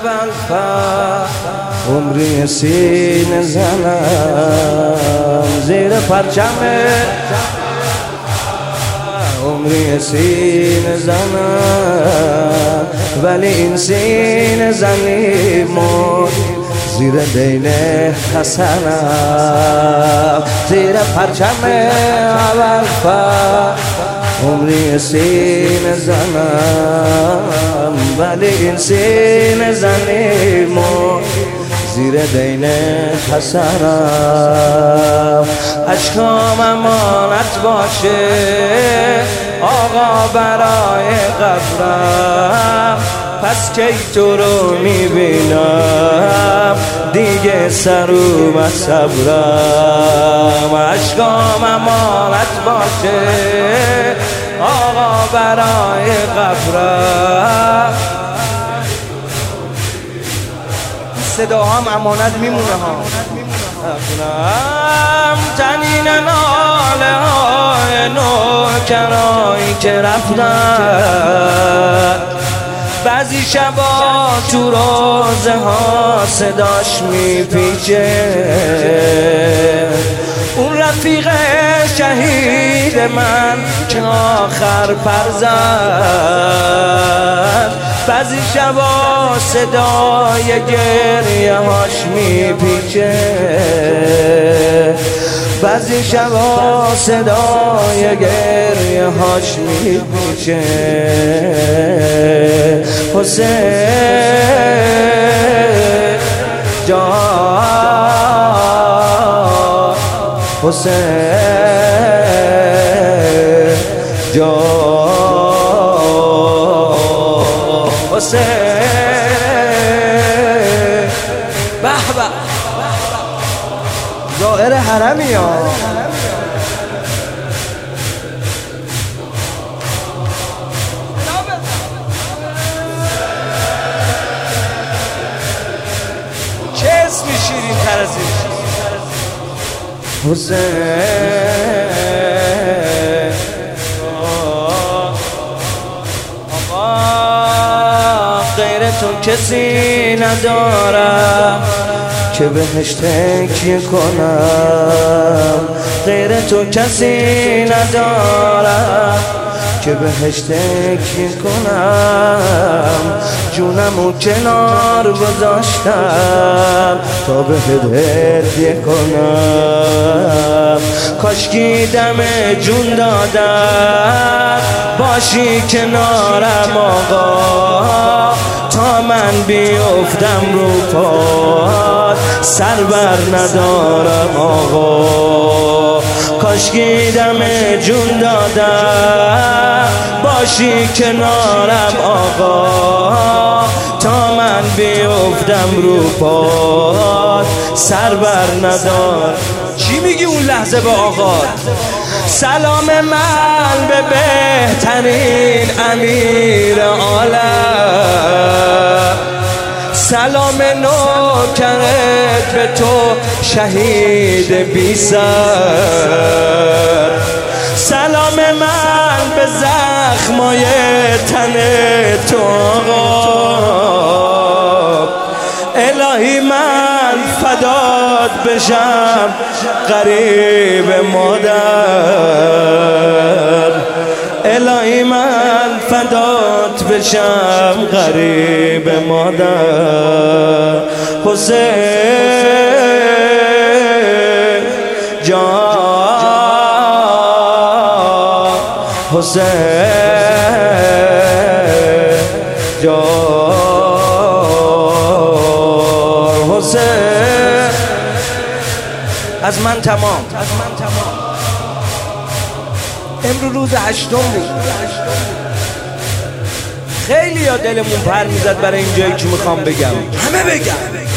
اول عمری سینه زنم زیر پرچم عمری سینه زنم ولی این سینه زنی مرد زیر دین حسنم زیر پرچم اول عمری سینه زنم ولی این سینه زنی مرد زیر دین حسنم اشکام امانت باشه آقا برای قبرم پس کی تو رو میبینم دیگه سر اومد صبرم اشکام امانت باشه آقا برای قبرم صداهام امانت میمونه ها تنین ناله های نوکرایی که رفتن بعضی شبا تو روزه ها صداش میپیچه اون رفیق شهید من که آخر پر زد بعضی شبا صدای گریه هاش میپیچه بعضی شبا صدای گریه هاش میپیچه حسین جان حسین جان حسین به به زائر حرمی ها چه اسمی شیرین تر از این حسین آقا غیر تو کسی ندارم که بهش تکیه کنم غیر تو کسی ندارم که بهش تکیه کنم جونمو کنار گذاشتم تا بهت هدیه کنم کاشکی دم جون دادم باشی کنارم آقا تا من بیفتم رو پات سر بر ندارم آقا کاشکی دم جون دادم باشی کنارم آقا تا من بیفتم رو پات سر بر ندارم چی میگی اون لحظه به آقا سلام من به بهترین امیر عالم سلام نوکرت به تو شهید بی سر سلام من به زخمای تن تو آقا الهی من فدات بشم غریب مادر الهی من فدات بشم غریب مادر حسین جان حسین جان حسین از من تمام امروز روز 8 بود خیلی یا دلمون پر میزد برای این جایی که میخوام بگم همه بگم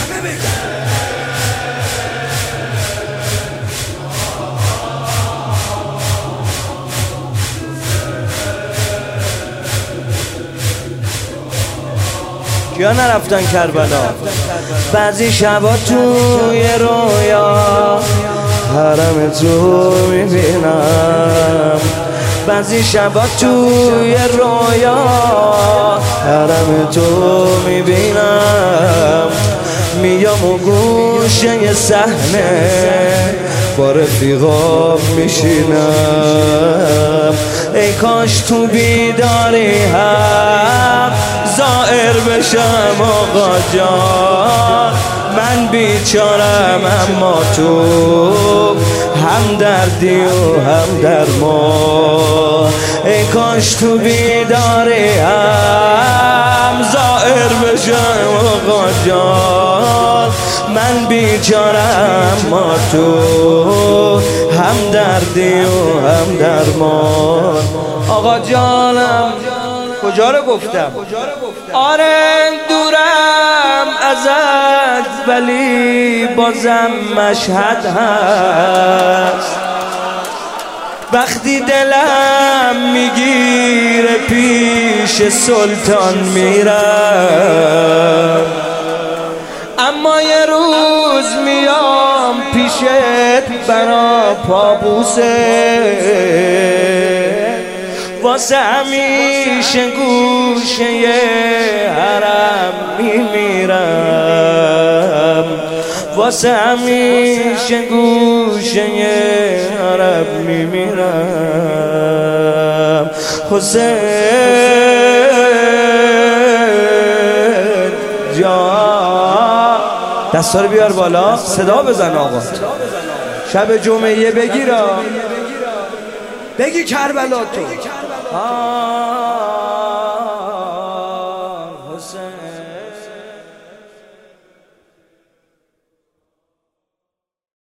کیا نرفتن کربلا بعضی شبا توی رویا حرم تو میبینم بعضی شبا توی رویا حرم تو میبینم و گوشه صحنه با رفیقام میشینم. ای کاش تو بیداری هم زائر بشم آقا جان. من بیچارم اما تو هم دردی و هم درمان. ای کاش تو بیداری هم زائر بشم آقا جان. من بیچارم اما تو هم دردی و هم درمان. آقا جانم کجا رو گفتم؟ آره دورم ازت ولی بازم مشهد هست. وقتی دلم میگیره پیش سلطان میرم، اما یه روز میام پیشت برا پابوسه. واسه همیشه گوشه حرم میمیرم. واسه همیشه گوشه حرم میمیرم. حسین جان دستا رو بیار بالا، صدا بزن آقا. شب جمعه بگیرا، بگی کربلا تو.